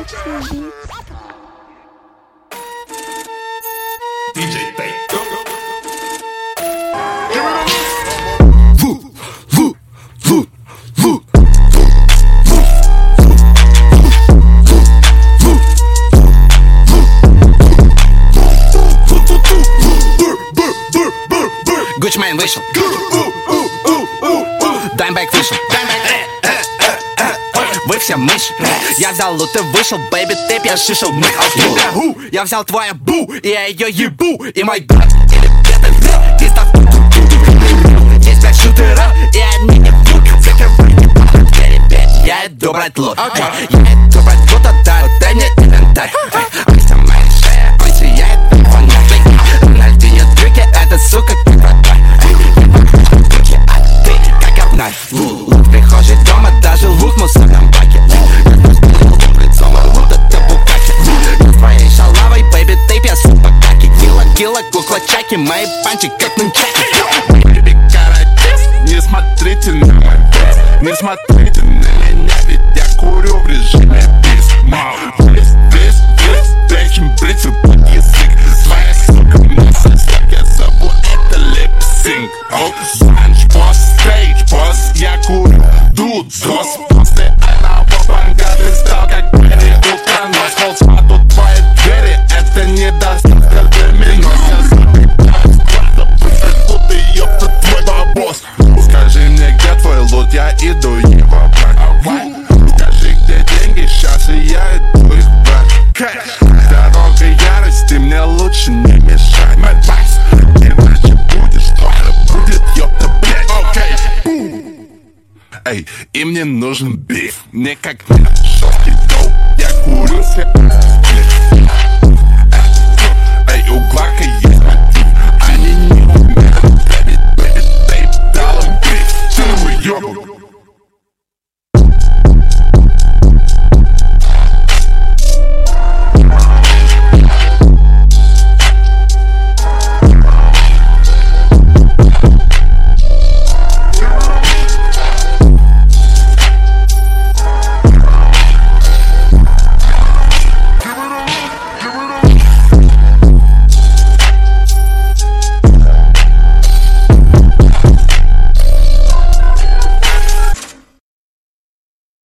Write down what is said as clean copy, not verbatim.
DJ Tay. Гучмейн вышел, Даймбэк вышел. Вы все мыши. Я взял лут и вышел, бэйби, ты пьяшишел. Мы я взял твою бу, и я ее ебу. И мой брат, или бета, ты став. Здесь 5 шутера, и они не будут. Я иду брать лут. Я иду брать лут, отдай мне инвентарь. Ася моя шея, он сияет, понятный. На льдине трюки, эта сука как вратарь. А ты как обнарь. Лут в прихожей дома, даже лут в мусорном баке. Лицом, а лут это букаки. С твоей шалавой, бэйби, ты пьяс покаки. Кила, кукла, чаки, мои панчи как нунчаки. Бэйби, каратист, не смотрите на мой бейс. Не смотрите на меня, ведь я курю в режиме бис. Мау, бис, трэчим бриться под язык. Своя сука, мысль, как я зову, это лип-синк. Санч-босс, стейдж-босс, я курю, дуд, зос. После одного банга ты стал как Перри, утконос. Холдспад у твоей двери, это не доставка для меня. Я забегаю с клада, быстро ты ёпта твой бабос. Скажи мне, где твой лут, я иду его брать. Скажи, где деньги, сейчас и я иду их брать. Дорога ярости, мне лучше не мешать. Mad Vice, иначе будешь, твоя будет, ёпта, блядь. Окей, эй, и мне нужен биф. Мне как шоки доп, я курю все. Эй, у Глака есть мотив, они не умеют. Бэби, бэйби, дал им биф. Ты уёбок.